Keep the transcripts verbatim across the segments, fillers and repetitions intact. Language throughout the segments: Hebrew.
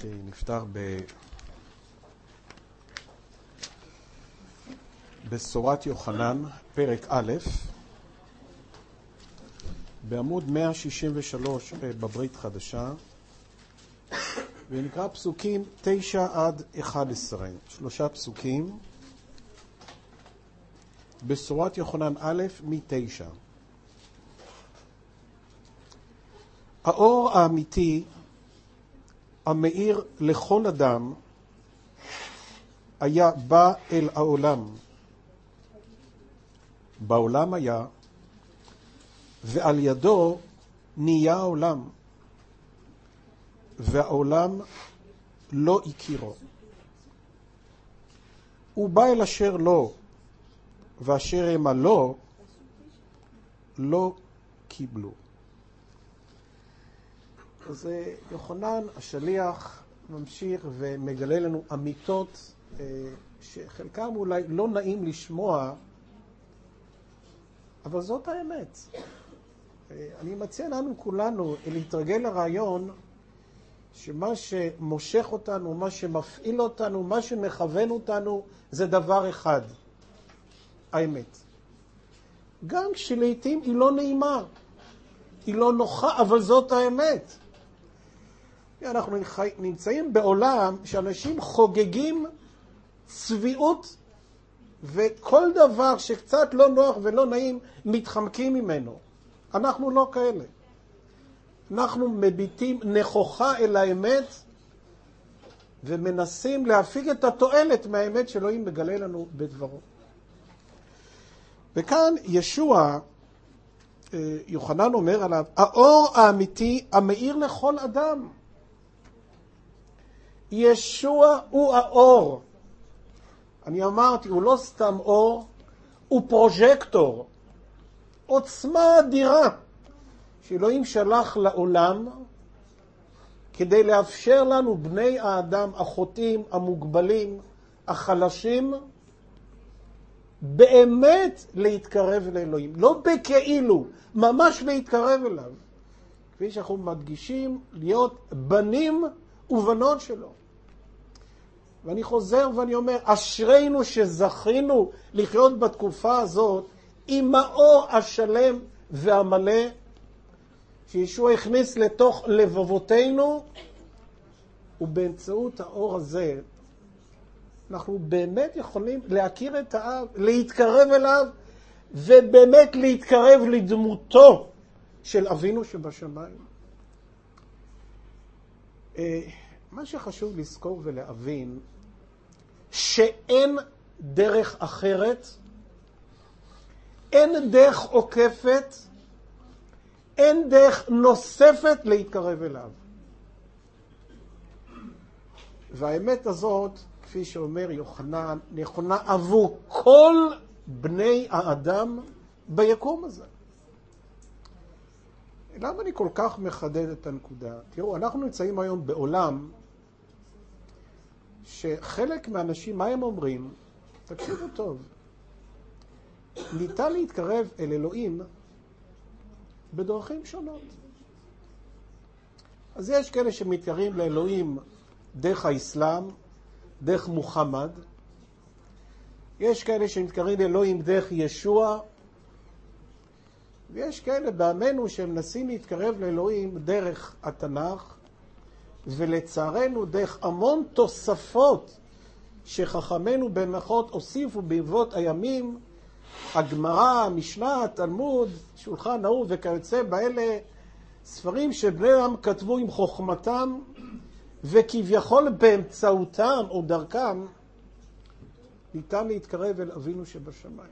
נפתח ב... בשורת יוחנן, פרק א', בעמוד מאה שישים ושלוש בברית חדשה, ונקרא פסוקים תשע עד אחד עשרה, שלושה פסוקים, בשורת יוחנן א' מתשע. האור האמיתי המאיר לכל אדם היה בא אל העולם. בעולם היה, ועל ידו נהיה העולם, והעולם לא הכירו. הוא בא אל אשר לו, ואשר הם הלא לא קיבלו. אז יוחנן השליח ממשיך ומגלה לנו אמיתות שחלקם אולי לא נעים לשמוע, אבל זאת האמת. אני מציע לנו כולנו להתרגל לרעיון שמה שמושך אותנו, מה שמפעיל אותנו, מה שמכוון אותנו, זה דבר אחד, האמת. גם כשלעיתים היא לא נעימה, היא לא נוחה, אבל זאת האמת. אנחנו נמצאים בעולם שאנשים חוגגים צביעות, וכל דבר שקצת לא נוח ולא נעים מתחמקים ממנו. אנחנו לא כאלה. אנחנו מביטים נכוחה אל האמת ומנסים להפיק את התועלת מהאמת שאלוהים מגלה לנו בדברו. וכאן ישוע, יוחנן אומר עליו, האור האמיתי המאיר לכל אדם. ישוע הוא האור. אני אמרתי, הוא לא סתם אור, הוא פרוז'קטור. עוצמה אדירה שאלוהים שלח לעולם כדי לאפשר לנו, בני האדם, החוטאים, המוגבלים, החלשים, באמת להתקרב לאלוהים. לא בכאילו, ממש להתקרב אליו. כפי שאנחנו מדגישים, להיות בנים ובנות שלו. ואני חוזר ואני אומר, אשרינו שזכינו לחיות בתקופה הזאת עם האור השלם והמלא שישוע הכניס לתוך לבבותינו, ובאמצעות האור הזה אנחנו באמת יכולים להכיר את האב, להתקרב אליו, ובאמת להתקרב לדמותו של אבינו שבשמיים. מה שחשוב לזכור ולהבין, שאין דרך אחרת, אין דרך עוקפת, אין דרך נוספת להתקרב אליו. והאמת הזאת, כפי שאומר יוחנן, נכונה עבור כל בני האדם ביקום הזה. למה אני כל כך מחדד את הנקודה? תראו, אנחנו נמצאים היום בעולם שחלק מהאנשים, מה הם אומרים? תקשיבו טוב. ניתן להתקרב אל אלוהים בדרכים שונות. אז יש כאלה שמתקרבים לאלוהים דרך האסלאם, דרך מוחמד. יש כאלה שמתקרבים לאלוהים דרך ישוע. ויש כאלה בעמנו שמנסים להתקרב לאלוהים דרך התנ"ך, ולצערנו דרך המון תוספות שחכמינו במחות הוסיפו בעקבות הימים, הגמרא, המשנה, התלמוד, שולחן ערוך וכיוצא באלה, ספרים שבני אדם כתבו עם חוכמתם, וכביכול באמצעותם או דרכם ניתן להתקרב אל אבינו שבשמיים.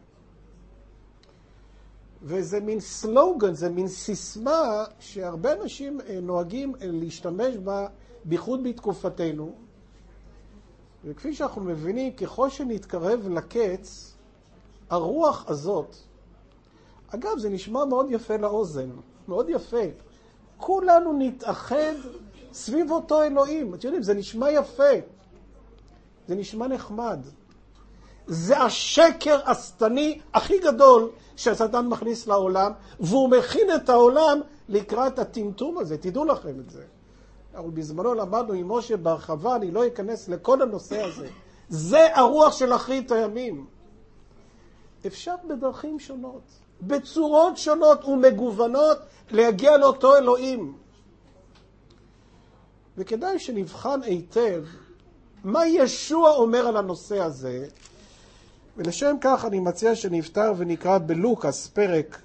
וזה מין סלוגן, זה מין סיסמה שהרבה אנשים נוהגים להשתמש בה, בייחוד בתקופתנו. וכפי שאנחנו מבינים, ככל שנתקרב לקץ, הרוח הזאת, אגב, זה נשמע מאוד יפה לאוזן, מאוד יפה. כולנו נתאחד סביב אותו אלוהים. אתם יודעים, זה נשמע יפה. זה נשמע נחמד. זה השקר השטני הכי גדול שהשטן מכניס לעולם, והוא מכין את העולם לקראת הטמטום הזה. תדעו לכם את זה. אבל בזמנו למדנו עם משה בהרחבה, אני לא אכנס לכל הנושא הזה. זה הרוח של אחרית הימים. אפשר בדרכים שונות, בצורות שונות ומגוונות, להגיע לאותו אלוהים. וכדאי שנבחן היטב מה ישוע אומר על הנושא הזה, ולשם כך אני מציע שנפתח ונקרא בלוקס פרק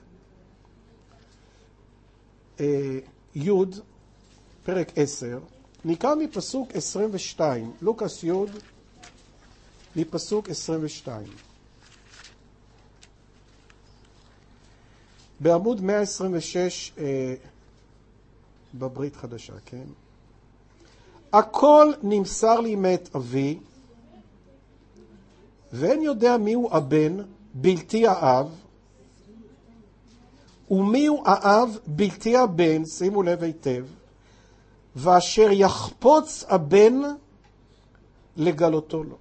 אה, י' פרק עשר, נקרא מפסוק עשרים ושתיים, לוקס י' מפסוק עשרים ושתיים. בעמוד מאה עשרים ושש אה, בברית חדשה, כן? הכל נמסר לי מאת אבי, ואין יודע מיהו הבן בלתי האב, ומיהו האב בלתי הבן, שימו לב היטב, ואשר יחפוץ הבן לגלותו לו.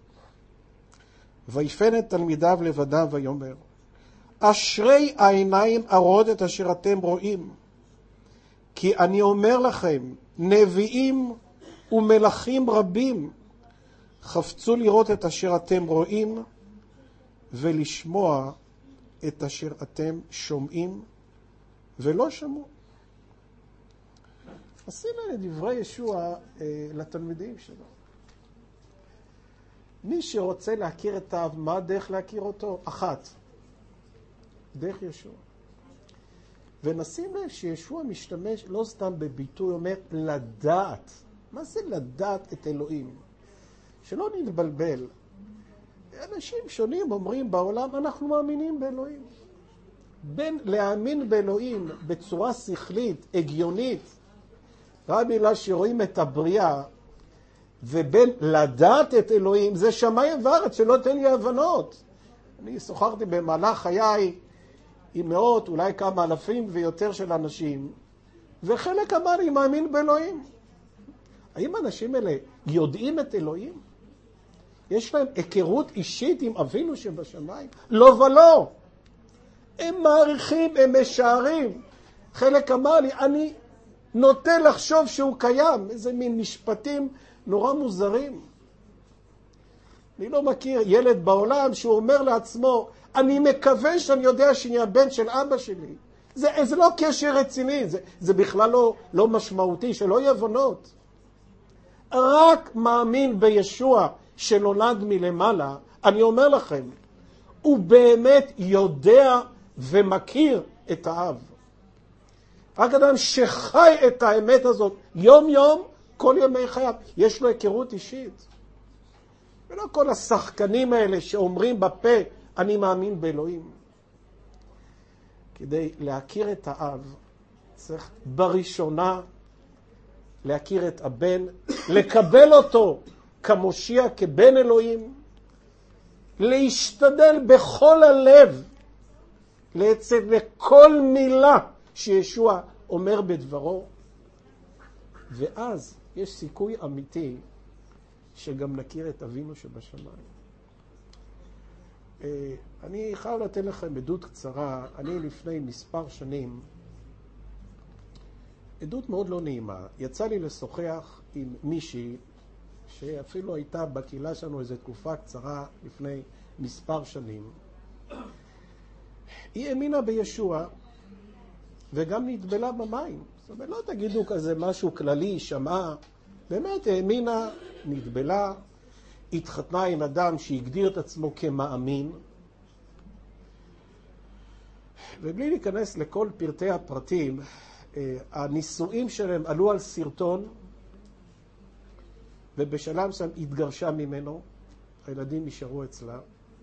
ויפן את תלמידיו לבדם ויאמר, אשרי העיניים הרות את אשר אתם רואים, כי אני אומר לכם, נביאים ומלכים רבים חפצו לראות את אשר אתם רואים ולשמוע את אשר אתם שומעים ולא שמעו. עשינו לדברי ישוע אה, לתלמידים שלו. מי שרוצה להכיר את האב, מה הדרך להכיר אותו? אחת, דרך ישוע. ונשים לב שישוע משתמש לא סתם בביטוי, אומר לדעת. מה זה לדעת את אלוהים? שלא נתבלבל. אנשים שונים אומרים בעולם, אנחנו מאמינים באלוהים. בין להאמין באלוהים בצורה שכלית, הגיונית, רק בגלל שרואים את הבריאה, ובין לדעת את אלוהים, זה שמיים וארץ שלא תן לי הבנות. אני שוחחתי במהלך חיי עם מאות, אולי כמה אלפים ויותר של אנשים, וחלק אמר לי, מאמין באלוהים. האם האנשים האלה יודעים את אלוהים? יש להם היכרות אישית עם אבינו שבשמיים? לא ולא. הם מעריכים, הם משערים. חלק אמר לי, אני נוטה לחשוב שהוא קיים. איזה מין משפטים נורא מוזרים. אני לא מכיר ילד בעולם שהוא אומר לעצמו, אני מקווה שאני יודע שאני הבן של אבא שלי. זה, זה לא קשר רציני, זה, זה בכלל לא, לא משמעותי, שלא יהיה הבנות. רק מאמין בישוע שנולד מלמעלה, אני אומר לכם, הוא באמת יודע ומכיר את האב. רק אדם שחי את האמת הזאת יום יום, כל ימי חייו, יש לו היכרות אישית. ולא כל השחקנים האלה שאומרים בפה, אני מאמין באלוהים. כדי להכיר את האב, צריך בראשונה להכיר את הבן, לקבל אותו כמושיע, כבן אלוהים, להשתדל בכל הלב, לעצב לכל מילה שישוע אומר בדברו, ואז יש סיכוי אמיתי שגם נכיר את אבינו שבשמיים. אני חייב לתת לכם עדות קצרה. אני לפני מספר שנים, עדות מאוד לא נעימה, יצא לי לשוחח עם מישהי שאפילו הייתה בקהילה שלנו איזו תקופה קצרה לפני מספר שנים. היא האמינה בישוע וגם נטבלה במים. זאת אומרת, לא תגידו כזה משהו כללי, שמעה. באמת האמינה, נטבלה, התחתנה עם אדם שהגדיר את עצמו כמאמין. ובלי להיכנס לכל פרטי הפרטים, הנישואים שלהם עלו על סרטון, ובשלב שם התגרשה ממנו, הילדים נשארו אצלה.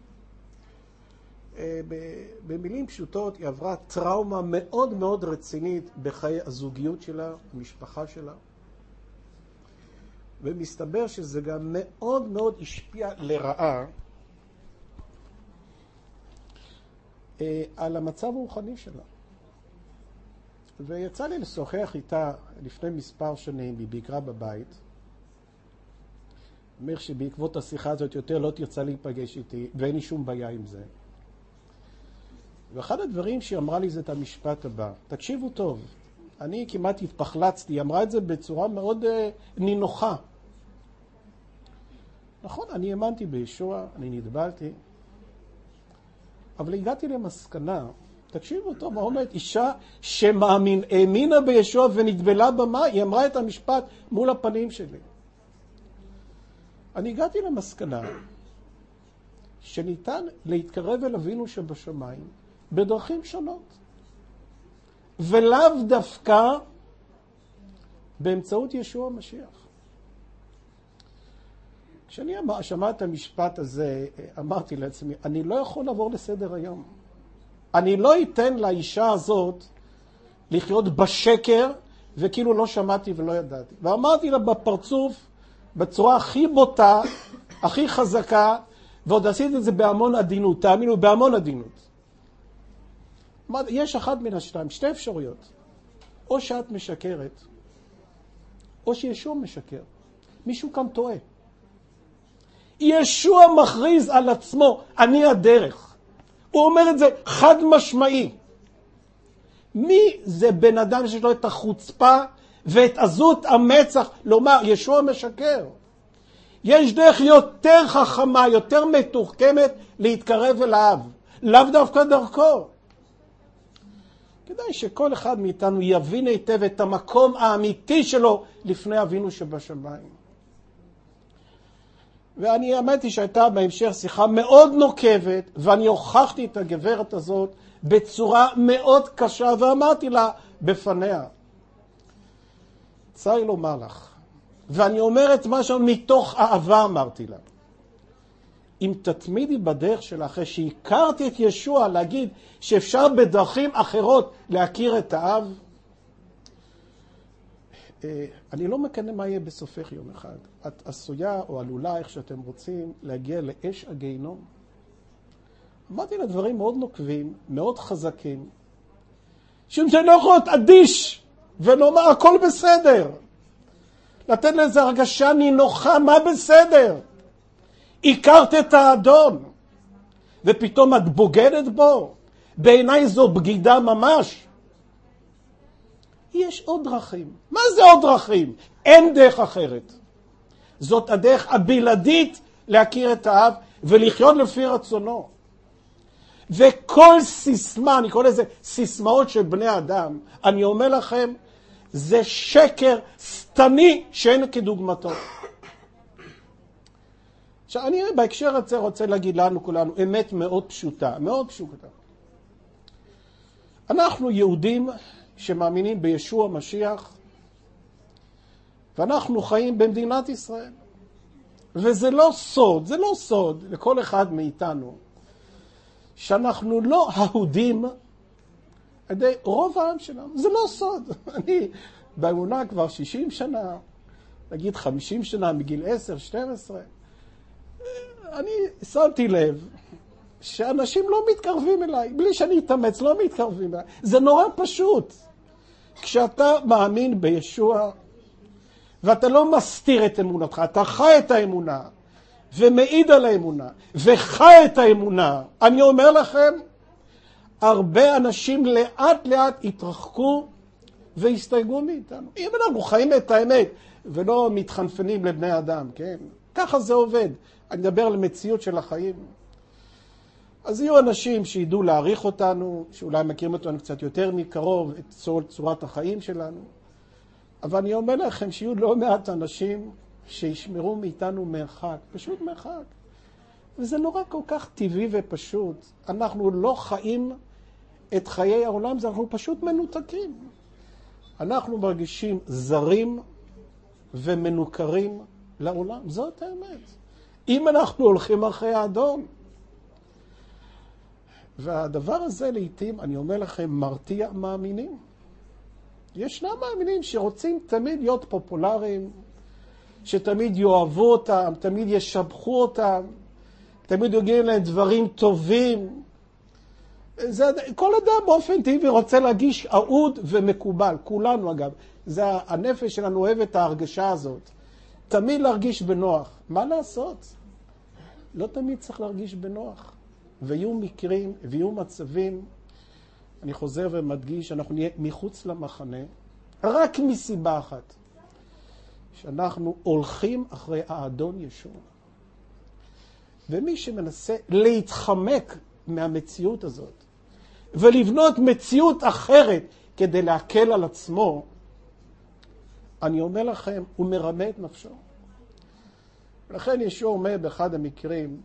במילים פשוטות, היא עברה טראומה מאוד מאוד רצינית בחיי הזוגיות שלה, המשפחה שלה. ומסתבר שזה גם מאוד מאוד השפיע לרעה על המצב הרוחני שלה. ויצא לי לשוחח איתה לפני מספר שנים, היא ביקרה בבית. אומר שבעקבות השיחה הזאת יותר לא תרצה להיפגש איתי, ואין לי שום בעיה עם זה. ואחד הדברים שהיא אמרה לי זה את המשפט הבא. תקשיבו טוב. אני כמעט התפחלצתי, היא אמרה את זה בצורה מאוד uh, נינוחה. נכון, אני האמנתי בישוע, אני נתבלתי, אבל הגעתי למסקנה, תקשיבו טוב, מה אומרת אישה שמאמין, האמינה בישוע ונתבלה במה, היא אמרה את המשפט מול הפנים שלי. אני הגעתי למסקנה שניתן להתקרב אל אבינו שבשמיים בדרכים שונות, ולאו דווקא באמצעות ישוע המשיח. כשאני שמעתי את המשפט הזה, אמרתי לעצמי, אני לא יכול לעבור לסדר היום. אני לא אתן לאישה הזאת לחיות בשקר, וכאילו לא שמעתי ולא ידעתי. ואמרתי לה בפרצוף, בצורה הכי בוטה, הכי חזקה, ועוד עשיתי את זה בהמון עדינות, תאמינו, בהמון עדינות. יש אחת מן השתיים, שתי אפשרויות. או שאת משקרת, או שישוע משקר. מישהו כאן טועה. ישוע מכריז על עצמו, אני הדרך. הוא אומר את זה חד משמעי. מי זה בן אדם שיש לו את החוצפה ואת עזות המצח לומר, ישוע משקר? יש דרך יותר חכמה, יותר מתוחכמת להתקרב אליו, לאו דווקא דרכו. כדאי שכל אחד מאיתנו יבין היטב את המקום האמיתי שלו לפני אבינו שבשמיים. ואני האמנתי שהייתה בהמשך שיחה מאוד נוקבת, ואני הוכחתי את הגברת הזאת בצורה מאוד קשה, ואמרתי לה בפניה, צר לי לומר לך, ואני אומר את מה שאני מתוך אהבה אמרתי לה, אם תתמידי בדרך שלה, אחרי שהכרתי את ישוע, להגיד שאפשר בדרכים אחרות להכיר את האב, אני לא מקנה מה יהיה בסופך יום אחד. את עשויה או עלולה, איך שאתם רוצים, להגיע לאש הגיהינום. אמרתי לה דברים מאוד נוקבים, מאוד חזקים, שאני לא יכול להיות אדיש ולומר הכל בסדר. לתת לזה הרגשה נינוחה, מה בסדר? הכרת את האדון, ופתאום את בוגדת בו. בעיניי זו בגידה ממש. יש עוד דרכים. מה זה עוד דרכים? אין דרך אחרת. זאת הדרך הבלעדית להכיר את האב ולחיות לפי רצונו. וכל סיסמה, אני קורא לזה סיסמאות של בני אדם, אני אומר לכם, זה שקר סתני שאין כדוגמתו. עכשיו, אני בהקשר הזה רוצה להגיד לנו כולנו, אמת מאוד פשוטה, מאוד פשוטה. אנחנו יהודים שמאמינים בישוע המשיח, ואנחנו חיים במדינת ישראל. וזה לא סוד, זה לא סוד לכל אחד מאיתנו, שאנחנו לא אהודים על ידי רוב העם שלנו. זה לא סוד. אני באמונה כבר שישים שנה, נגיד חמישים שנה, מגיל עשר, שתים עשרה. אני שמתי לב שאנשים לא מתקרבים אליי, בלי שאני אתאמץ, לא מתקרבים אליי. זה נורא פשוט. כשאתה מאמין בישוע, ואתה לא מסתיר את אמונתך, אתה חי את האמונה, ומעיד על האמונה, וחי את האמונה. אני אומר לכם, הרבה אנשים לאט לאט התרחקו והסתייגו מאיתנו. אם אנחנו חיים את האמת, ולא מתחנפנים לבני אדם, כן? ככה זה עובד. אני מדבר על מציאות של החיים. אז יהיו אנשים שידעו להעריך אותנו, שאולי מכירים אותנו קצת יותר מקרוב, את צורת החיים שלנו. אבל אני אומר לכם שיהיו לא מעט אנשים שישמרו מאיתנו מרחק, פשוט מרחק. וזה נורא כל כך טבעי ופשוט. אנחנו לא חיים את חיי העולם, אנחנו פשוט מנותקים. אנחנו מרגישים זרים ומנוכרים לעולם. זאת האמת. אם אנחנו הולכים אחרי האדון. והדבר הזה לעתים, אני אומר לכם, מרתיע מאמינים. ישנם מאמינים שרוצים תמיד להיות פופולריים, שתמיד יאהבו אותם, תמיד ישבחו אותם, תמיד יגידו להם דברים טובים. זה, כל אדם באופן טבעי רוצה להגיש אהוד ומקובל, כולנו אגב. זה הנפש שלנו אוהב את ההרגשה הזאת. תמיד להרגיש בנוח. מה לעשות? לא תמיד צריך להרגיש בנוח. ויהיו מקרים, ויהיו מצבים, אני חוזר ומדגיש, אנחנו נהיה מחוץ למחנה, רק מסיבה אחת, שאנחנו הולכים אחרי האדון ישוע. ומי שמנסה להתחמק מהמציאות הזאת, ולבנות מציאות אחרת כדי להקל על עצמו, אני אומר לכם, הוא מרמה את נפשו. לכן ישוע אומר באחד המקרים,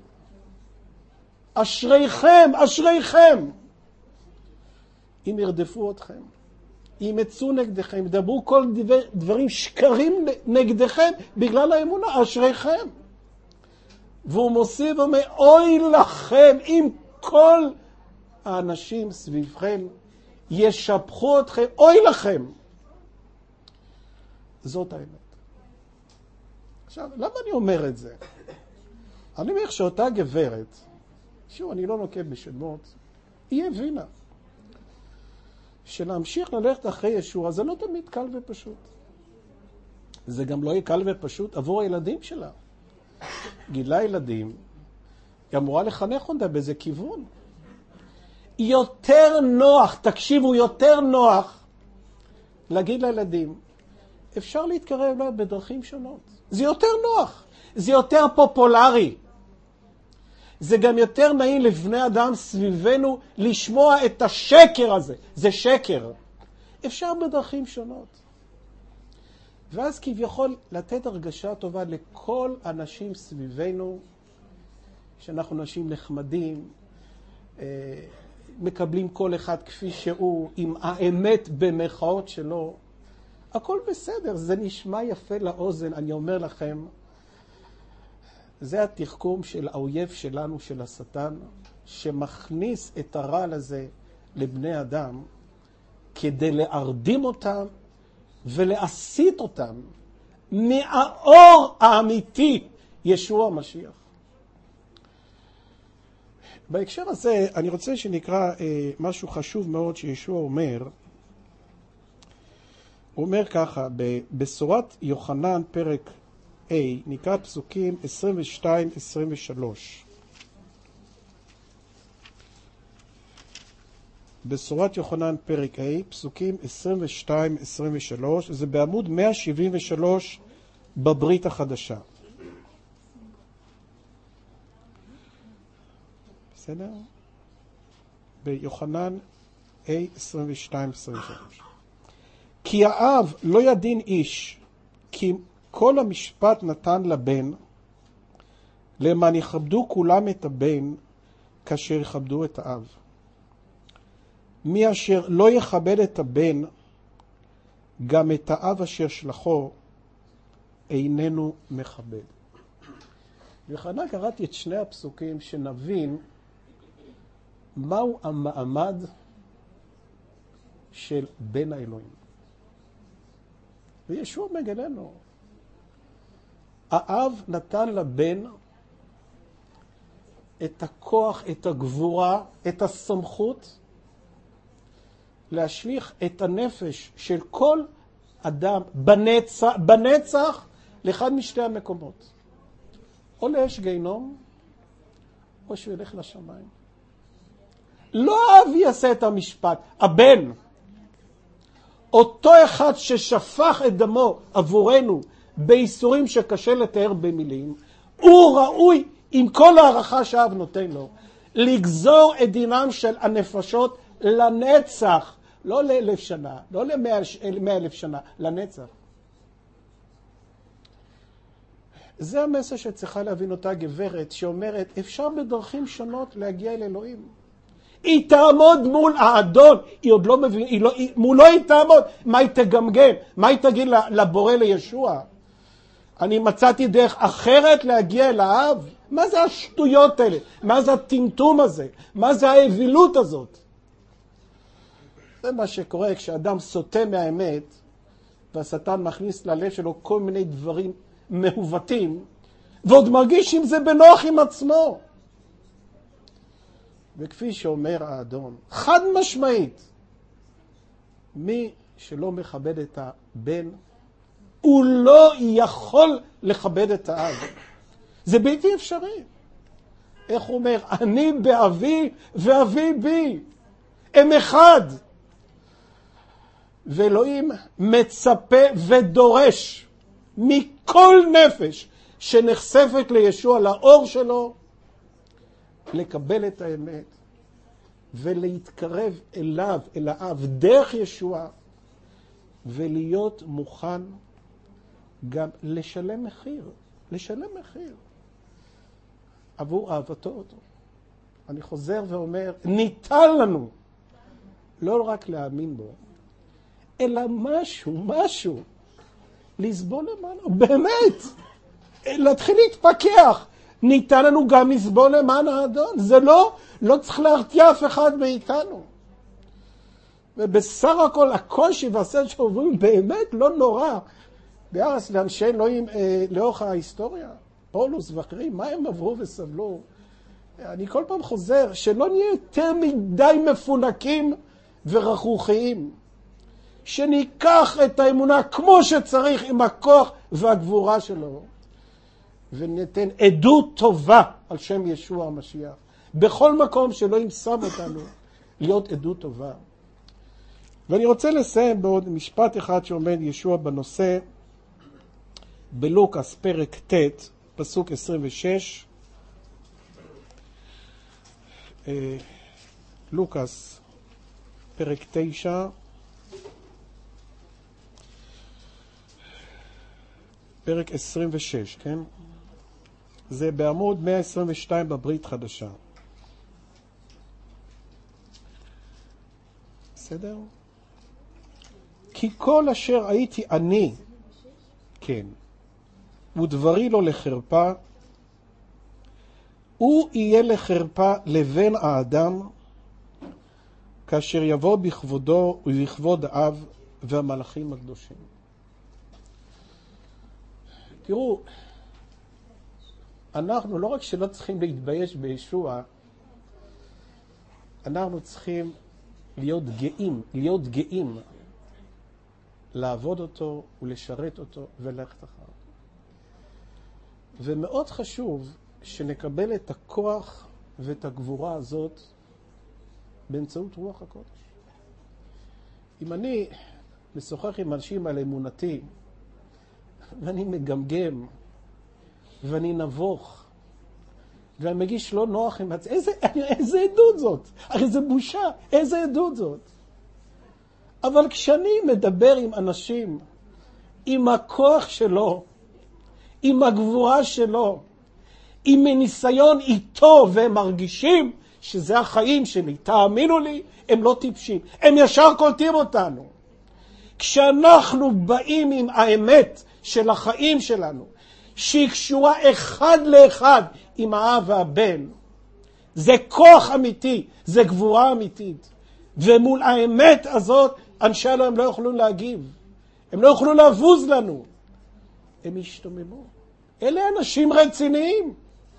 אשריכם, אשריכם, אם ירדפו אתכם, אם יצאו נגדכם, ידברו כל דבר, דברים שקרים נגדכם בגלל האמונה, אשריכם. והוא מוסיף ואומר, אוי לכם, אם כל האנשים סביבכם ישפחו אתכם, אוי לכם. זאת האמת. עכשיו, למה אני אומר את זה? אני אומר שאותה גברת, שוב, אני לא נוקב בשמות, היא הבינה שלהמשיך ללכת אחרי ישוע זה לא תמיד קל ופשוט. זה גם לא יהיה קל ופשוט עבור הילדים שלה. גילה ילדים, היא אמורה לחנך אותה באיזה כיוון. יותר נוח, תקשיבו, יותר נוח להגיד לילדים, אפשר להתקרב אליו בדרכים שונות. זה יותר נוח, זה יותר פופולרי. זה גם יותר נעים לבני אדם סביבנו לשמוע את השקר הזה. זה שקר. אפשר בדרכים שונות. ואז כביכול לתת הרגשה טובה לכל אנשים סביבנו, שאנחנו אנשים נחמדים, מקבלים כל אחד כפי שהוא, עם האמת במחאות שלו. הכל בסדר, זה נשמע יפה לאוזן, אני אומר לכם, זה התחכום של האויב שלנו, של השטן, שמכניס את הרעל הזה לבני אדם, כדי להרדים אותם ולהסיט אותם מהאור האמיתי, ישוע המשיח. בהקשר הזה, אני רוצה שנקרא אה, משהו חשוב מאוד שישוע אומר. הוא אומר ככה, בבשורת יוחנן פרק A, נקרא פסוקים עשרים ושתיים עשרים ושלוש. בשורת יוחנן פרק A, פסוקים עשרים ושתיים עשרים ושלוש, זה בעמוד מאה שבעים ושלוש בברית החדשה. בסדר? ביוחנן A, עשרים ושתיים עשרים ושלוש. כי האב לא ידין איש, כי כל המשפט נתן לבן, למען יכבדו כולם את הבן, כאשר יכבדו את האב. מי אשר לא יכבד את הבן, גם את האב אשר שלחו, איננו מכבד. בכוונה קראתי את שני הפסוקים שנבין מהו המעמד של בן האלוהים. וישוע מגלנו. האב נתן לבן את הכוח, את הגבורה, את הסמכות, להשליך את הנפש של כל אדם בנצח, בנצח לאחד משתי המקומות. או לאש גיהנום, או שהוא ילך לשמיים. לא האב יעשה את המשפט, הבן. אותו אחד ששפך את דמו עבורנו באיסורים שקשה לתאר במילים, הוא ראוי עם כל הערכה שהאב נותן לו, לגזור את דינם של הנפשות לנצח, לא לאלף שנה, לא למאה אלף שנה, לנצח. זה המסר שצריכה להבין אותה גברת שאומרת, אפשר בדרכים שונות להגיע אל אלוהים. היא תעמוד מול האדון, היא עוד לא מבין, היא לא, היא, מולו היא תעמוד, מה היא תגמגם, מה היא תגיד לבורא לישוע? אני מצאתי דרך אחרת להגיע אל האב? מה זה השטויות האלה? מה זה הטמטום הזה? מה זה האווילות הזאת? זה מה שקורה כשאדם סוטה מהאמת, והשטן מכניס ללב שלו כל מיני דברים מעוותים, ועוד מרגיש עם זה בנוח עם עצמו. וכפי שאומר האדון, חד משמעית, מי שלא מכבד את הבן, הוא לא יכול לכבד את האב. זה בלתי אפשרי. איך הוא אומר? אני באבי ואבי בי. הם אחד. ואלוהים מצפה ודורש מכל נפש שנחשפת לישוע, לאור שלו, לקבל את האמת ולהתקרב אליו, אל האב, דרך ישוע, ולהיות מוכן גם לשלם מחיר, לשלם מחיר עבור אהבתו אותו. אני חוזר ואומר, ניתן לנו לא רק להאמין בו, אלא משהו, משהו, לסבול למענו, באמת, להתחיל להתפכח. ניתן לנו גם לסבול למען האדון, זה לא, לא צריך להרתיע אף אחד מאיתנו. ובסך הכל הקושי והסבל שעוברים באמת לא נורא, ביחס לאנשי אלוהים אה, לאורך ההיסטוריה, פאולוס ואחרים, מה הם עברו וסבלו? אני כל פעם חוזר, שלא נהיה יותר מדי מפונקים ורכרוכיים. שניקח את האמונה כמו שצריך עם הכוח והגבורה שלו, וניתן עדות טובה על שם ישוע המשיח. בכל מקום שאלוהים שם אותנו, להיות עדות טובה. ואני רוצה לסיים בעוד משפט אחד שעומד ישוע בנושא, בלוקס פרק ט' פסוק עשרים ושש. לוקס פרק תשע, פרק עשרים ושש, כן? זה בעמוד מאה עשרים ושתיים בברית חדשה. בסדר? כי כל אשר הייתי אני, כן, ודברי לו לחרפה, הוא יהיה לחרפה לבן האדם, כאשר יבוא בכבודו ובכבוד האב והמלאכים הקדושים. תראו, אנחנו לא רק שלא צריכים להתבייש בישוע, אנחנו צריכים להיות גאים, להיות גאים, לעבוד אותו ולשרת אותו וללכת אחריו. ומאוד חשוב שנקבל את הכוח ואת הגבורה הזאת באמצעות רוח הקודש. אם אני משוחח עם אנשים על אמונתי, ואני מגמגם, ואני נבוך, ואני מגיש לא נוח עם עצמי, איזה, איזה עדות זאת? הרי זה בושה, איזה עדות זאת? אבל כשאני מדבר עם אנשים, עם הכוח שלו, עם הגבורה שלו, עם הניסיון איתו, והם מרגישים שזה החיים שלי, תאמינו לי, הם לא טיפשים, הם ישר קולטים אותנו. כשאנחנו באים עם האמת של החיים שלנו, שהיא קשורה אחד לאחד עם האב והבן, זה כוח אמיתי, זה גבורה אמיתית. ומול האמת הזאת, אנשי אלוהים לא יוכלו להגיב. הם לא יוכלו להבוז לנו. הם ישתוממו. אלה אנשים רציניים.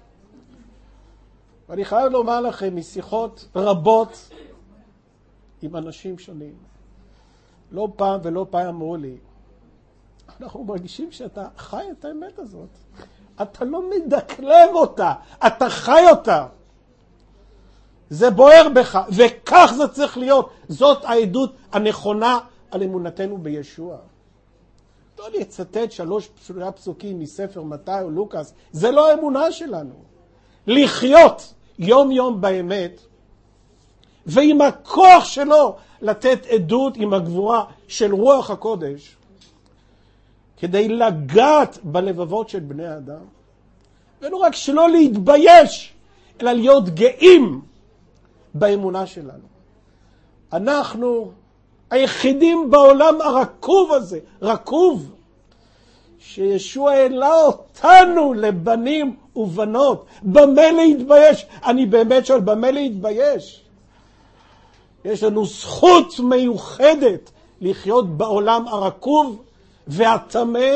ואני חייב לומר לכם, משיחות רבות עם אנשים שונים, לא פעם ולא פעם אמרו לי, אנחנו מרגישים שאתה חי את האמת הזאת. אתה לא מדקלם אותה, אתה חי אותה. זה בוער בך, וכך זה צריך להיות. זאת העדות הנכונה על אמונתנו בישוע. לא לצטט שלוש פסוקים מספר מתי או לוקס, זה לא האמונה שלנו. לחיות יום יום באמת, ועם הכוח שלו לתת עדות עם הגבורה של רוח הקודש, כדי לגעת בלבבות של בני האדם. ולא רק שלא להתבייש, אלא להיות גאים באמונה שלנו. אנחנו היחידים בעולם הרקוב הזה, רקוב, שישוע העלה אותנו לבנים ובנות. במה להתבייש? אני באמת שואל, במה להתבייש? יש לנו זכות מיוחדת לחיות בעולם הרקוב והטמא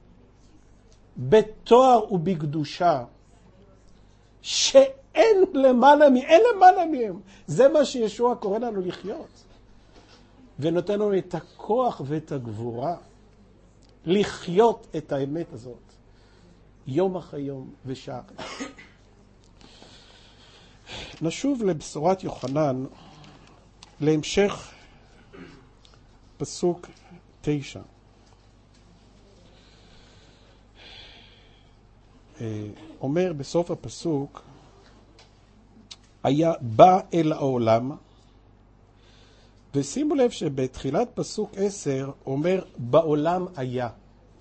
בתואר ובקדושה, שאין למעלה מהם, אין למעלה מהם. זה מה שישוע קורא לנו לחיות. ונותן לנו את הכוח ואת הגבורה לחיות את האמת הזאת, יום אחרי יום ושעה. נשוב לבשורת יוחנן, להמשך פסוק תשע. אומר בסוף הפסוק, היה בא אל העולם, ושימו לב שבתחילת פסוק עשר אומר בעולם היה.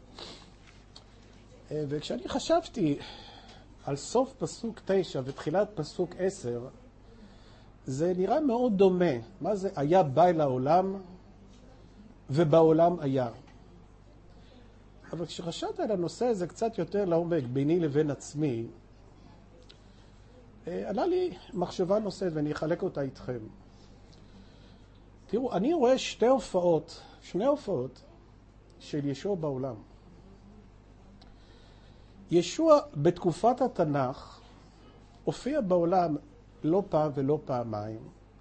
וכשאני חשבתי על סוף פסוק תשע ותחילת פסוק עשר, זה נראה מאוד דומה. מה זה היה בא אל העולם ובעולם היה? אבל כשחשבתי על הנושא הזה קצת יותר לעומק ביני לבין עצמי, עלה לי מחשבה נוספת ואני אחלק אותה איתכם. תראו, אני רואה שתי הופעות, שני הופעות של ישוע בעולם. ישוע בתקופת התנ"ך הופיע בעולם לא פעם ולא פעמיים,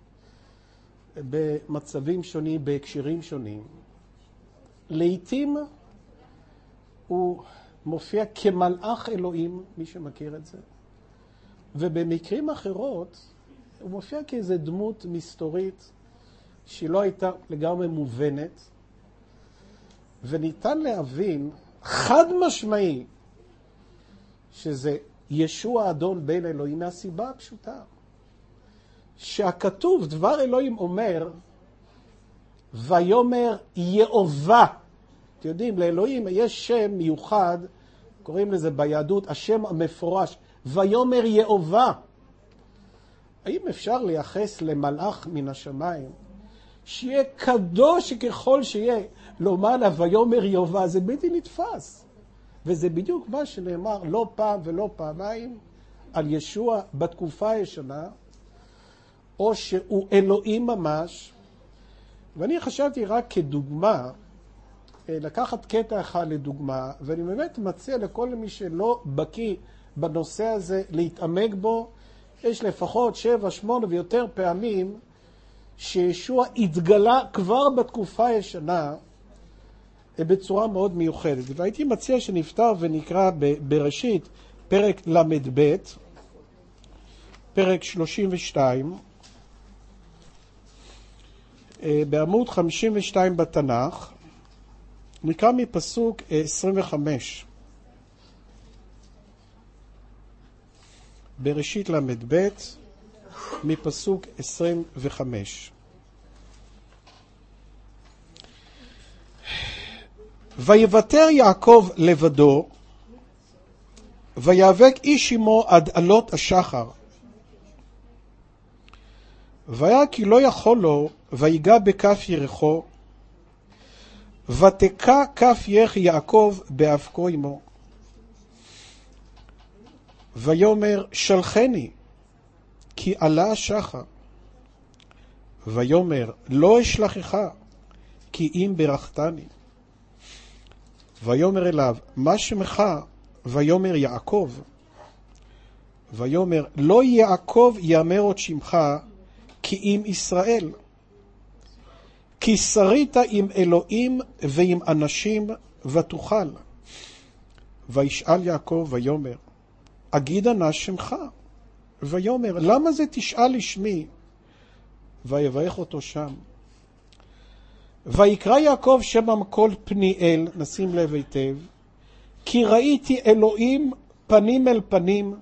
במצבים שונים, בהקשרים שונים. לעתים הוא מופיע כמלאך אלוהים, מי שמכיר את זה, ובמקרים אחרות הוא מופיע כאיזו דמות מסתורית שהיא לא הייתה לגמרי מובנת, וניתן להבין חד משמעי שזה ישוע אדון בן אלוהים מהסיבה הפשוטה. שהכתוב דבר אלוהים אומר, ויאמר יהובה. אתם יודעים, לאלוהים יש שם מיוחד, קוראים לזה ביהדות, השם המפורש, ויאמר יהובה. האם אפשר לייחס למלאך מן השמיים, שיהיה קדוש ככל שיהיה, לומר לה ויאמר יהובה? זה בלתי נתפס. וזה בדיוק מה שנאמר לא פעם ולא פעמיים על ישוע בתקופה הישנה, או שהוא אלוהים ממש. ואני חשבתי רק כדוגמה, לקחת קטע אחד לדוגמה, ואני באמת מציע לכל מי שלא בקיא בנושא הזה להתעמק בו. יש לפחות שבע, שמונה ויותר פעמים שישוע התגלה כבר בתקופה הישנה בצורה מאוד מיוחדת. והייתי מציע שנפתח ונקרא בראשית פרק למד ב', פרק שלושים ושתיים, בעמוד חמישים ושתיים בתנ"ך, נקרא מפסוק עשרים וחמש. בראשית למד ב' מפסוק עשרים וחמש. ויוותר יעקב לבדו, ויאבק איש עמו עד עלות השחר. והיה כי לא יכול לו, ויגע בכף ירחו, ותקע כף ירך יעקב באבקו עמו. ויאמר שלחני, כי עלה השחר. ויאמר לא אשלחך, כי אם ברכתני. ויאמר אליו מה שמך? ויאמר יעקב. ויאמר לא יעקב יאמר עוד שמך, כי אם ישראל. כי שרית עם אלוהים ועם אנשים ותוכל. וישאל יעקב ויאמר אגיד נא שמך. ויאמר למה זה תשאל לשמי? ויברך אותו שם. ויקרא יעקב שם המקום פניאל, נשים לב היטב, כי ראיתי אלוהים פנים אל פנים,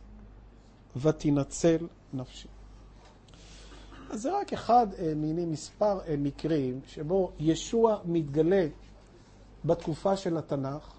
ותנצל נפשי. אז זה רק אחד מיני מספר מקרים שבו ישוע מתגלה בתקופה של התנ"ך,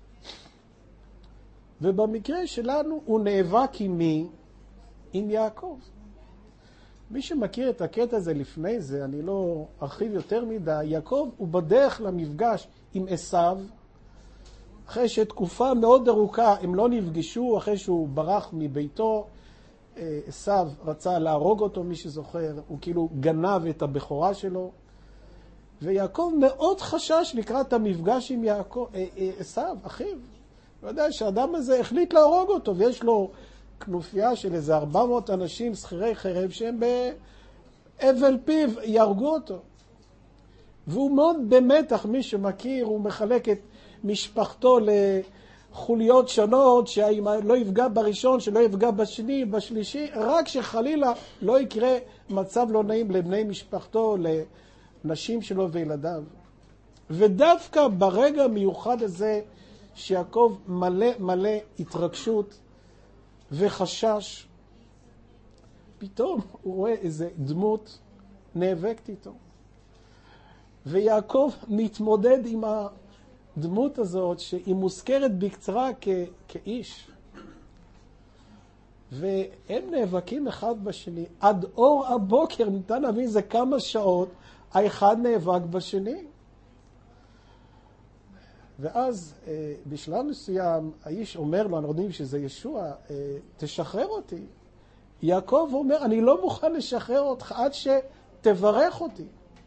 ובמקרה שלנו הוא נאבק עם מי? עם יעקב. מי שמכיר את הקטע הזה לפני זה, אני לא ארחיב יותר מדי, יעקב הוא בדרך למפגש עם עשיו, אחרי שתקופה מאוד ארוכה הם לא נפגשו, אחרי שהוא ברח מביתו, עשיו רצה להרוג אותו, מי שזוכר, הוא כאילו גנב את הבכורה שלו, ויעקב מאוד חשש לקראת המפגש עם יעקב, עשיו, אחיו. הוא יודע שהאדם הזה החליט להרוג אותו, ויש לו כנופיה של איזה ארבע מאות אנשים שכירי חרב שהם באבל פיו יהרגו אותו. והוא מאוד במתח, מי שמכיר, הוא מחלק את משפחתו לחוליות שונות, שאם לא יפגע בראשון, שלא יפגע בשני, בשלישי, רק שחלילה לא יקרה מצב לא נעים לבני משפחתו, לנשים שלו וילדיו. ודווקא ברגע המיוחד הזה, שיעקב מלא מלא התרגשות וחשש, פתאום הוא רואה איזה דמות נאבקת איתו. ויעקב מתמודד עם הדמות הזאת, שהיא מוזכרת בקצרה כ- כאיש. והם נאבקים אחד בשני. עד אור הבוקר, ניתן להבין זה כמה שעות, האחד נאבק בשני. ואז בשלב מסוים, האיש אומר לו, אנחנו יודעים שזה ישוע, תשחרר אותי. יעקב אומר, אני לא מוכן לשחרר אותך עד שתברך אותי.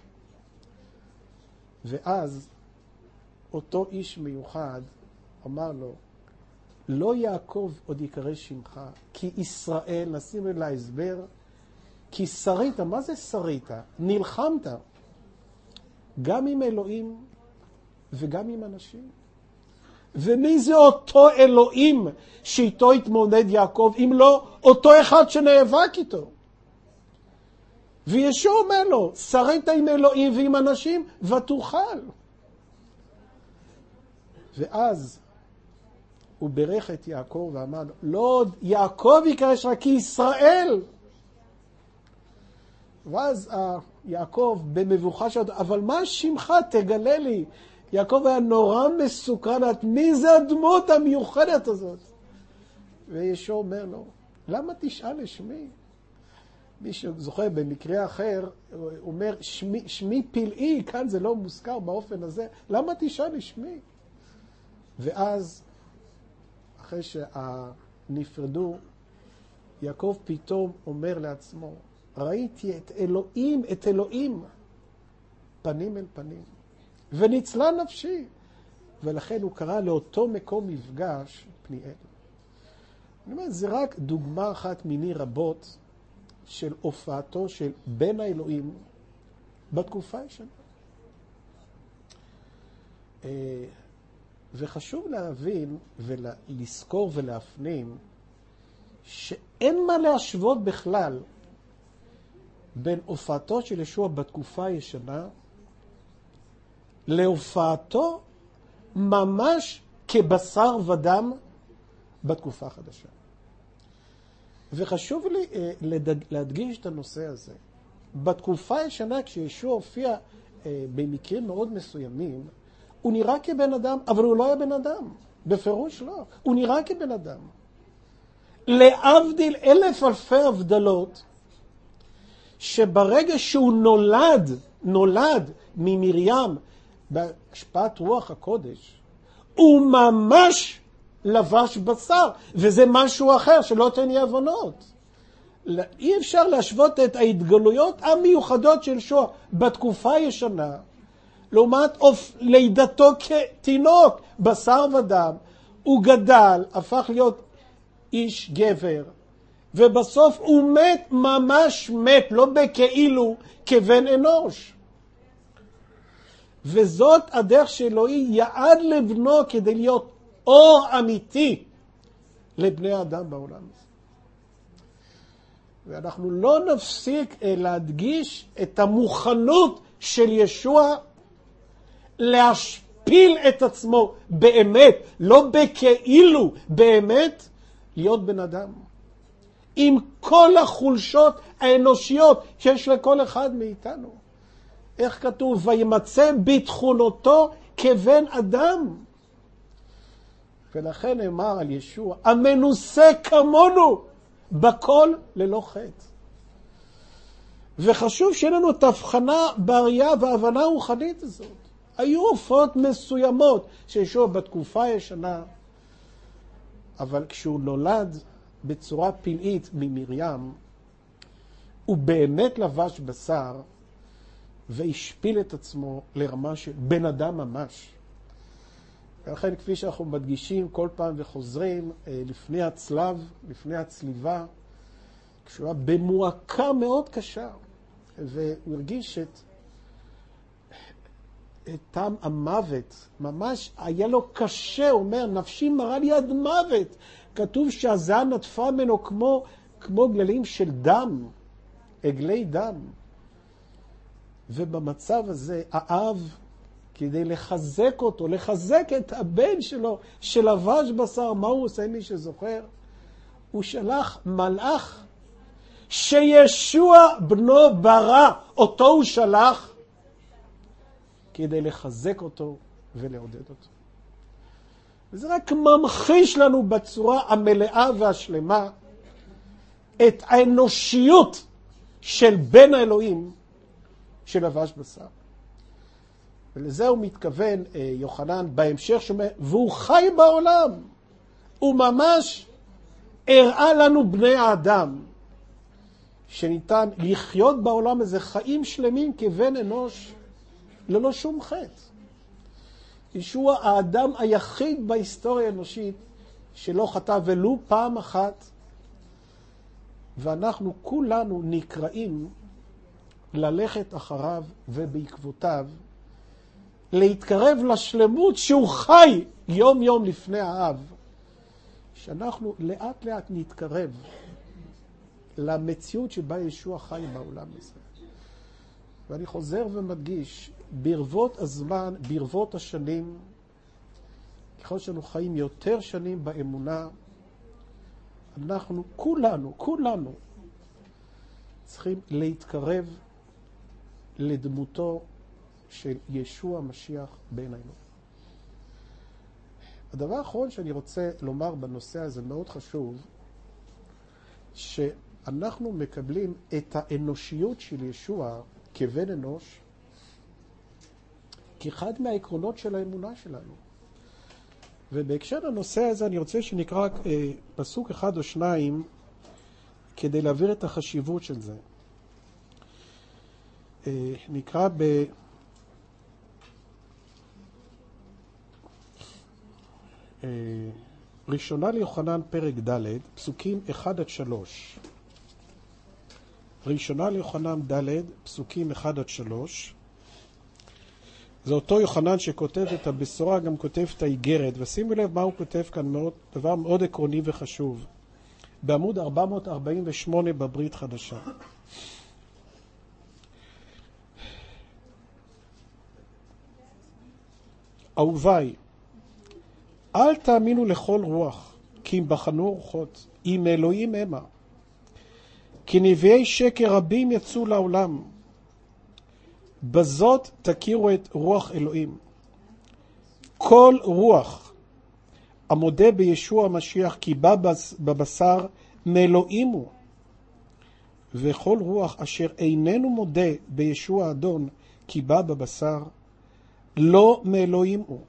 ואז אותו איש מיוחד אמר לו, לא יעקב עוד יקרא שמך, כי ישראל, נשים אל ההסבר, כי שרית, מה זה שרית? נלחמת, גם עם אלוהים וגם עם אנשים. ומי זה אותו אלוהים שאיתו התמודד יעקב, אם לא אותו אחד שנאבק איתו? וישוע אומר לו, שרית עם אלוהים ועם אנשים ותוכל. ואז הוא ברך את יעקב ואמר לו, לא עוד יעקב יקרא שמך, כי ישראל. ואז יעקב במבוכה שלו, אבל מה שמך? תגלה לי. יעקב היה נורא מסוקרן, מי זה הדמות המיוחדת הזאת? וישוע אומר לו, למה תשאל לשמי? מי שזוכר במקרה אחר, הוא אומר, שמי, שמי פלאי, כאן זה לא מוזכר באופן הזה, למה תשאל לשמי? ואז, אחרי שנפרדו, יעקב פתאום אומר לעצמו, ראיתי את אלוהים, את אלוהים, פנים אל פנים, ונצלה נפשי. ולכן הוא קרא לאותו מקום מפגש פניאל. אני אומר, זה רק דוגמה אחת מיני רבות של הופעתו של בן האלוהים בתקופה הישנה. וחשוב להבין ולזכור ולהפנים שאין מה להשוות בכלל בין הופעתו של ישוע בתקופה הישנה להופעתו ממש כבשר ודם בתקופה החדשה. וחשוב לי אה, לדג, להדגיש את הנושא הזה. בתקופה הישנה כשישוע הופיע אה, במקרים מאוד מסוימים, הוא נראה כבן אדם, אבל הוא לא היה בן אדם. בפירוש לא. הוא נראה כבן אדם. להבדיל אלף אלפי הבדלות, שברגע שהוא נולד, נולד ממרים בהשפעת רוח הקודש, הוא ממש לבש בשר, וזה משהו אחר שלא תן לי הבנות. אי אפשר להשוות את ההתגלויות המיוחדות של ישוע בתקופה הישנה, לעומת לידתו כתינוק, בשר ודם, הוא גדל, הפך להיות איש גבר, ובסוף הוא מת, ממש מת, לא בכאילו, כבן אנוש. וזאת הדרך שאלוהי יעד לבנו כדי להיות אור אמיתי לבני האדם בעולם הזה. ואנחנו לא נפסיק להדגיש את המוכנות של ישוע להשפיל את עצמו באמת, לא בכאילו, באמת להיות בן אדם. עם כל החולשות האנושיות שיש לכל אחד מאיתנו. איך כתוב? וימצא בתכונותו כבן אדם. ולכן נאמר על ישוע, המנוסה כמונו, בכל ללא חטא. וחשוב שיהיה לנו את ההבחנה בראייה וההבנה הרוחנית הזאת. היו הופעות מסוימות שישוע בתקופה הישנה, אבל כשהוא נולד בצורה פלאית ממרים, הוא באמת לבש בשר והשפיל את עצמו לרמה של בן אדם ממש. ולכן כפי שאנחנו מדגישים כל פעם וחוזרים, לפני הצלב, לפני הצליבה, כשהוא היה במועקה מאוד קשה, והוא הרגיש את, את טעם המוות, ממש היה לו קשה, הוא אומר, נפשי מרה לי עד מוות. כתוב שהזעם נטפה ממנו כמו, כמו גללים של דם, עגלי דם. ובמצב הזה, האב, כדי לחזק אותו, לחזק את הבן שלו, שלבש בשר. מה הוא עושה, מי שזוכר? הוא שלח מלאך שישוע בנו ברא, אותו הוא שלח כדי לחזק אותו ולעודד אותו. וזה רק ממחיש לנו בצורה המלאה והשלמה את האנושיות של בן האלוהים שלבש בשר. ולזה הוא מתכוון יוחנן בהמשך שאומר, והוא חי בעולם. הוא ממש הראה לנו בני האדם שניתן לחיות בעולם הזה חיים שלמים כבן אנוש ללא שום חטא. ישוע האדם היחיד בהיסטוריה האנושית שלא חטא ולו פעם אחת, ואנחנו כולנו נקראים ללכת אחריו ובעקבותיו, להתקרב לשלמות שהוא חי יום יום לפני האב, שאנחנו לאט לאט נתקרב למציאות שבה ישוע חי בעולם הזה. ואני חוזר ומדגיש, ברבות הזמן, ברבות השנים, ככל שאנו חיים יותר שנים באמונה, אנחנו כולנו, כולנו צריכים להתקרב לדמותו של ישוע משיח בן האלוהים. הדבר האחרון שאני רוצה לומר בנושא הזה מאוד חשוב, שאנחנו מקבלים את האנושיות של ישוע כבן אנוש, כאחד מהעקרונות של האמונה שלנו. ובהקשר לנושא הזה אני רוצה שנקרא אה, פסוק אחד או שניים כדי להעביר את החשיבות של זה. אה, נקרא ב... אה, ראשונה ליוחנן פרק ד' פסוקים אחד עד שלוש. ראשונה ליוחנן ד' פסוקים אחד עד שלוש. זה אותו יוחנן שכותב את הבשורה, גם כותב את האיגרת, ושימו לב מה הוא כותב כאן, מאוד, דבר מאוד עקרוני וחשוב. בעמוד ארבע מאות ארבעים ושמונה בברית חדשה. אהוביי, אל תאמינו לכל רוח, כי אם בחנו רוחות, אם אלוהים המה. כי נביאי שקר רבים יצאו לעולם. בזאת תכירו את רוח אלוהים. כל רוח המודה בישוע המשיח כי בא בבשר מאלוהים הוא. וכל רוח אשר איננו מודה בישוע האדון כי בא בבשר לא מאלוהים הוא.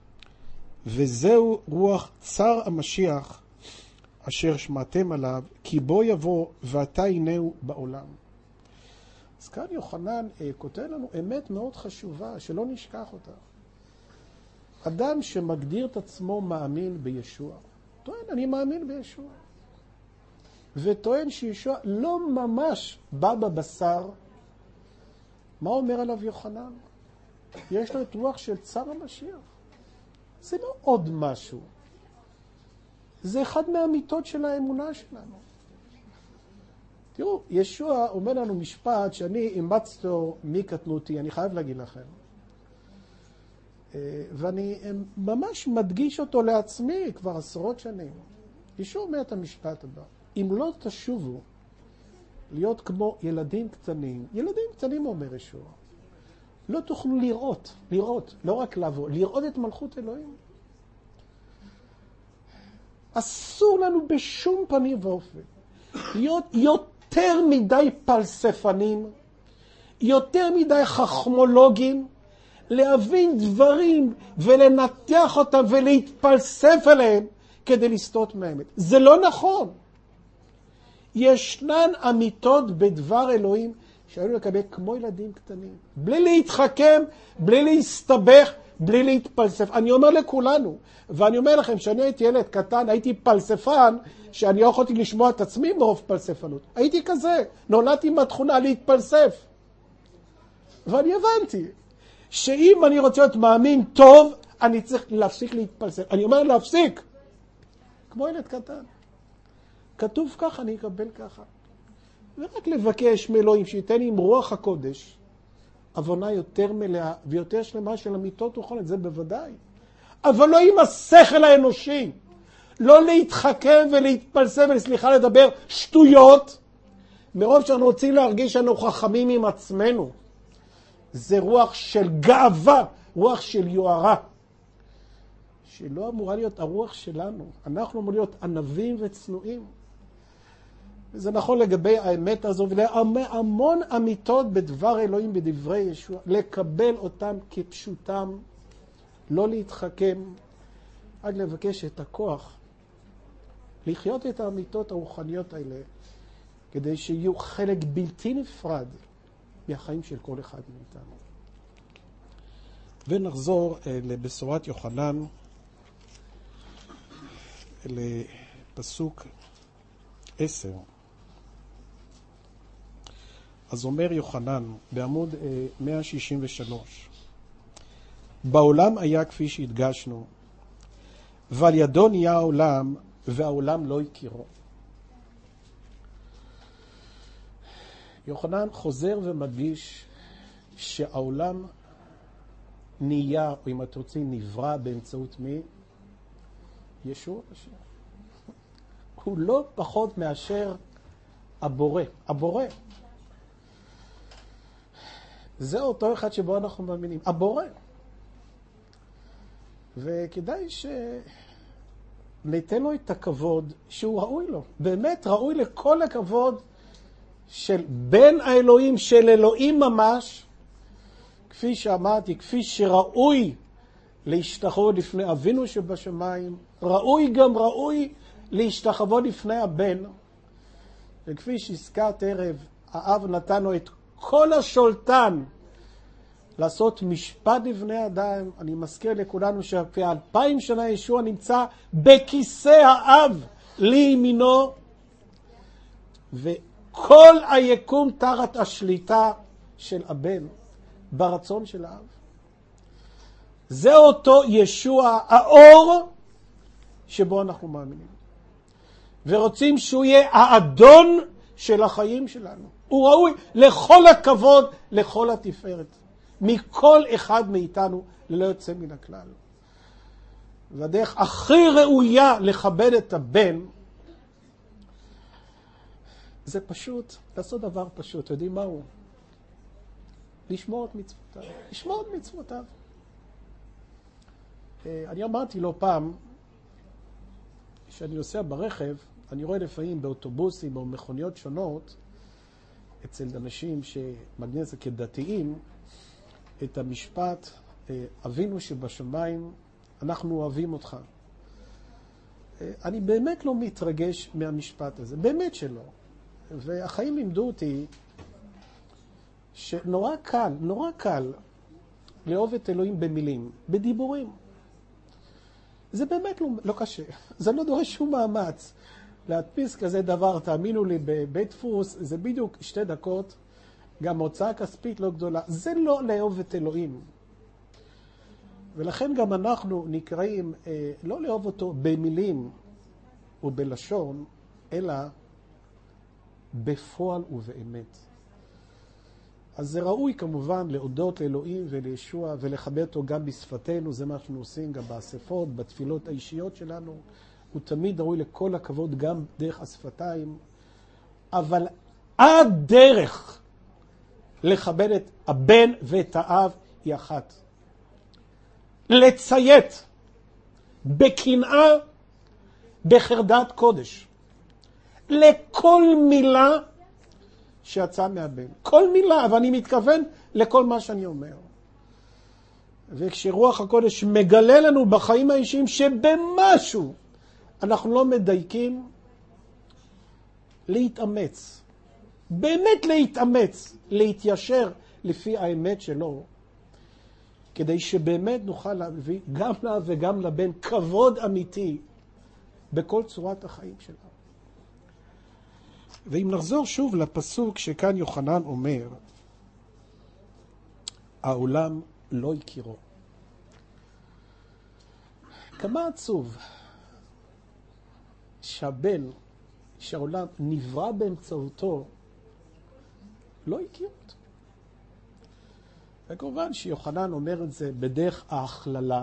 וזהו רוח צר המשיח אשר שמעתם עליו, כי בו יבוא ועתה הנהו בעולם. אז כאן יוחנן אה, כותב לנו אמת מאוד חשובה, שלא נשכח אותה. אדם שמגדיר את עצמו מאמין בישוע, טוען, אני מאמין בישוע. וטוען שישוע לא ממש בא בבשר. מה אומר עליו יוחנן? יש לו את רוח של צר המשיח. זה לא עוד משהו. זה אחד מהאמיתות של האמונה שלנו. תראו, ישוע אומר לנו משפט שאני אימצתי מקטנותי, אני חייב להגיד לכם. ואני ממש מדגיש אותו לעצמי כבר עשרות שנים. ישוע אומר את המשפט הבא, אם לא תשובו להיות כמו ילדים קטנים, ילדים קטנים אומר ישוע, לא תוכלו לראות, לראות, לא רק לבוא, לראות את מלכות אלוהים. אסור לנו בשום פנים ואופן להיות יותר מדי פלספנים, יותר מדי חכמולוגים, להבין דברים ולנתח אותם ולהתפלסף עליהם כדי לסטות מהאמת. זה לא נכון. ישנן אמיתות בדבר אלוהים שהיינו לקבל כמו ילדים קטנים, בלי להתחכם, בלי להסתבך, בלי להתפלסף. אני אומר לכולנו, ואני אומר לכם שאני הייתי ילד קטן, הייתי פלספן, שאני לא יכולתי לשמוע את עצמי מרוב פלספנות. הייתי כזה, נולדתי עם התכונה להתפלסף. ואני הבנתי שאם אני רוצה להיות מאמין טוב, אני צריך להפסיק להתפלסף. אני אומר להפסיק, כמו ילד קטן. כתוב ככה, אני אקבל ככה. ורק לבקש מאלוהים שייתן עם רוח הקודש, הבנה יותר מלאה ויותר שלמה של אמיתות רוחניות, זה בוודאי. אבל לא עם השכל האנושי. לא להתחכם ולהתפלסם ולסליחה לדבר שטויות, מרוב שאנחנו רוצים להרגיש שאנחנו חכמים עם עצמנו. זה רוח של גאווה, רוח של יוהרה, שלא אמורה להיות הרוח שלנו. אנחנו אמורים להיות ענבים וצנועים. וזה נכון לגבי האמת הזו, ולהמון אמיתות בדבר אלוהים, בדברי ישוע, לקבל אותם כפשוטם, לא להתחכם, רק לבקש את הכוח, לחיות את האמיתות הרוחניות האלה, כדי שיהיו חלק בלתי נפרד מהחיים של כל אחד מאיתנו. ונחזור אה, לבשורת יוחנן, לפסוק עשר. אז אומר יוחנן בעמוד אה, מאה שישים ושלוש, בעולם היה כפי שהדגשנו, ועל ידו נהיה העולם, והעולם לא הכירו. יוחנן חוזר ומדגיש שהעולם נהיה, או אם אתם רוצים, נברא באמצעות מי? ישוע השם. הוא לא פחות מאשר הבורא. הבורא. זה אותו אחד שבו אנחנו מאמינים. הבורא. וכדאי שניתן לו את הכבוד שהוא ראוי לו. באמת ראוי לכל הכבוד של בן האלוהים, של אלוהים ממש, כפי שאמרתי, כפי שראוי להשתחוות לפני אבינו שבשמיים, ראוי גם ראוי להשתחוות לפני הבן. וכפי שהזכרת ערב, האב נתן לו את כל השולטן לעשות משפט לבני אדם. אני מזכיר לכולנו שכפי אלפיים שנה ישוע נמצא בכיסא האב לימינו, וכל היקום תחת השליטה של הבן ברצון של האב. זה אותו ישוע, האור שבו אנחנו מאמינים. ורוצים שהוא יהיה האדון של החיים שלנו. הוא ראוי לכל הכבוד, לכל התפארת. מכל אחד מאיתנו ללא יוצא מן הכלל. והדרך הכי ראויה לכבד את הבן, זה פשוט, לעשות דבר פשוט. יודעים מה הוא? לשמור את מצוותיו. לשמור את מצוותיו. אני אמרתי לו פעם, שאני נוסע ברכב, אני רואה לפעמים באוטובוסים או מכוניות שונות, אצל אנשים שמגדירים את זה כדתיים, את המשפט, אבינו שבשמיים, אנחנו אוהבים אותך. אני באמת לא מתרגש מהמשפט הזה, באמת שלא. והחיים לימדו אותי שנורא קל, נורא קל לאהוב את אלוהים במילים, בדיבורים. זה באמת לא, לא קשה, זה לא דורש שום מאמץ. להדפיס כזה דבר, תאמינו לי, בבית דפוס, זה בדיוק שתי דקות, גם הוצאה כספית לא גדולה. זה לא לאהוב את אלוהים. ולכן גם אנחנו נקראים אה, לא לאהוב אותו במילים ובלשון, אלא בפועל ובאמת. אז זה ראוי כמובן להודות לאלוהים ולישוע ולכבד אותו גם בשפתנו, זה מה שאנחנו עושים גם באספות, בתפילות האישיות שלנו. הוא תמיד ראוי לכל הכבוד גם דרך השפתיים, אבל הדרך לכבד את הבן ואת האב היא אחת. לציית בקנאה, בחרדת קודש, לכל מילה שיצאה מהבן. כל מילה, אבל אני מתכוון לכל מה שאני אומר. וכשרוח הקודש מגלה לנו בחיים האישיים שבמשהו אנחנו לא מדייקים, להתאמץ. באמת להתאמץ, להתיישר לפי האמת שלו, כדי שבאמת נוכל להביא גם לה וגם לבן כבוד אמיתי בכל צורת החיים שלנו. ואם נחזור שוב לפסוק שכאן יוחנן אומר, העולם לא הכירו. כמה עצוב שהבן, שהעולם נברא באמצעותו, לא הכיר אותו. וכמובן שיוחנן אומר את זה בדרך ההכללה.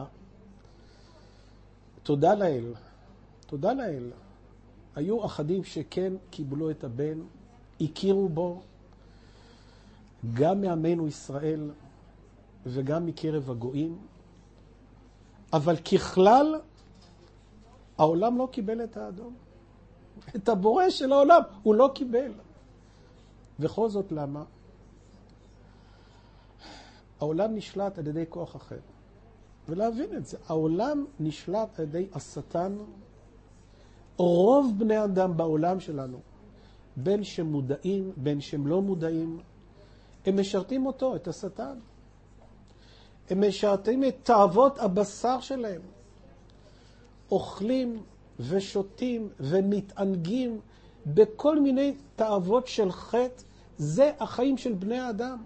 תודה לאל, תודה לאל. היו אחדים שכן קיבלו את הבן, הכירו בו, גם מעמנו ישראל וגם מקרב הגויים, אבל ככלל העולם לא קיבל את האדון. את הבורא של העולם הוא לא קיבל. וכל זאת למה? העולם נשלט על ידי כוח אחר. ולהבין את זה, העולם נשלט על ידי השטן. רוב בני אדם בעולם שלנו, בין שמודעים, בין שהם לא מודעים, הם משרתים אותו, את השטן. הם משרתים את תאוות הבשר שלהם. אוכלים ושותים ומתענגים בכל מיני תאוות של חטא. זה החיים של בני האדם.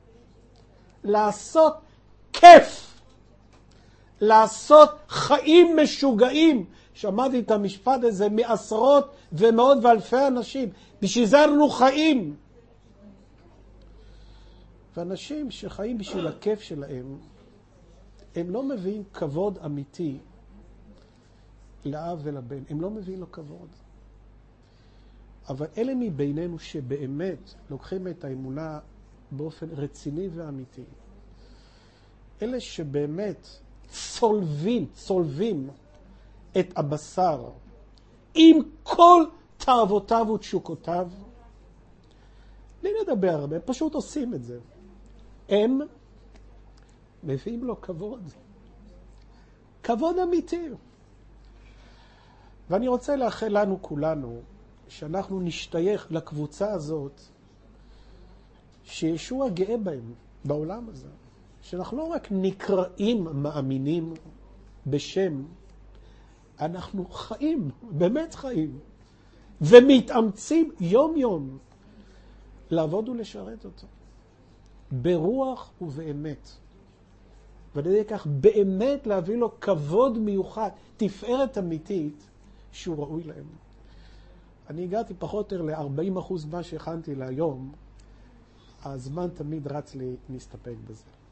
לעשות כיף. לעשות חיים משוגעים. שמעתי את המשפט הזה מעשרות ומאות ואלפי אנשים. בשביל זה אנחנו חיים. ואנשים שחיים בשביל הכיף שלהם, הם לא מביאים כבוד אמיתי לאב ולבן. הם לא מביאים לו כבוד. אבל אלה מבינינו שבאמת לוקחים את האמונה באופן רציני ואמיתי. אלה שבאמת צולבים, צולבים את הבשר עם כל תאוותיו ותשוקותיו. בלי לדבר הרבה, פשוט עושים את זה. הם מביאים לו כבוד. כבוד אמיתי. ואני רוצה לאחל לנו כולנו שאנחנו נשתייך לקבוצה הזאת שישוע גאה בהם בעולם הזה. שאנחנו לא רק נקראים מאמינים בשם, אנחנו חיים, באמת חיים, ומתאמצים יום יום לעבוד ולשרת אותו. ברוח ובאמת. ועל ידי כך באמת להביא לו כבוד מיוחד, תפארת אמיתית שהוא ראוי להם. אני הגעתי פחות או יותר ל-ארבעים אחוז מה שהכנתי להיום, הזמן תמיד רץ לי להסתפק בזה.